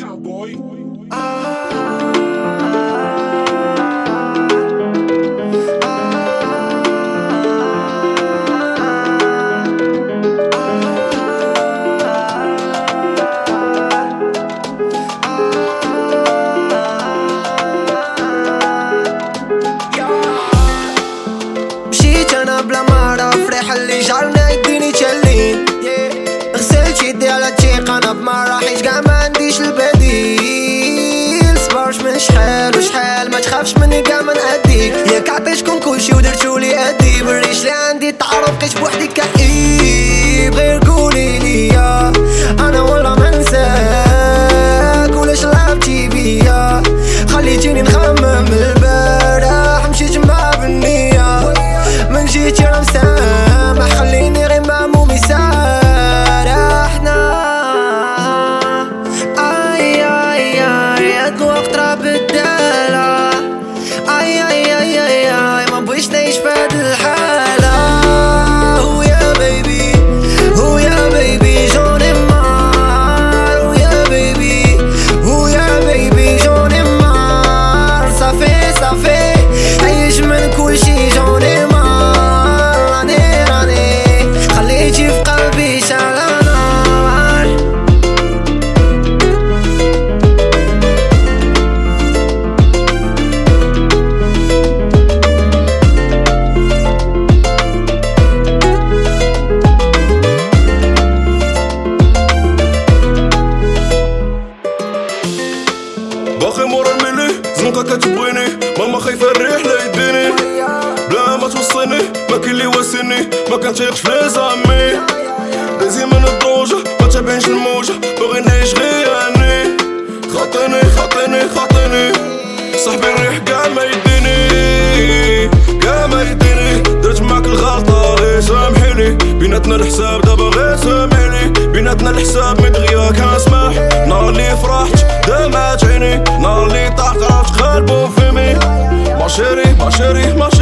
Cowboy. مشيت انا بلا ما اعرف ريحة اللي جعلنا يديني تشلين. غسلت يدي على تيق انا بما راحيش كاع ما عنديش البديل. صبرش من شحال وشحال ما تخافش مني كاع ما نأديك. ياك عطيتكم كلشي ودرتولي أدي بالريش اللي عندي تعرف بقيت بوحدي كئيب. غير قولي ليا انا والله ما نساك ولاش لعبتي بيا. خليتيني نخمم البارح مشيت مع بالنية من جيت يا مسامح خليني غير مهموم يسارحنا. اي اي اي هاد الوقت راه بدالة. اي اي اي اي اي ما بغيتش نعيش فهاد الحالة. هو يا بيبي هو يا بيبي جوني مار. هو يا بيبي هو يا بيبي جوني مار. صافي صافي عيش من كلشي جوني مار. خليتي في قلبي شعلة نار. باقي مورا الملي زنقة كتبغيني ماما خايفة الريح لا يديني. بلا ما توصيني ما كاين لي واسيني ما كنتيقش في زامي. دازي من الدروجة ما تابعنيش الموجة باغي نعيش غير هاني. خاطيني خاطيني خاطيني صاحبي الريح كاع ما يديني كاع ما يديني. درت معاك الغلطة غير سامحيلي بيناتنا الحساب دابا غير سامحيلي. بيناتنا الحساب مدغيا كنسمح. نهار اللي فرحت دمعت عيني نهار اللي طاحت عرفت قلبو فيمي. ما شيري ما شيري ما شيري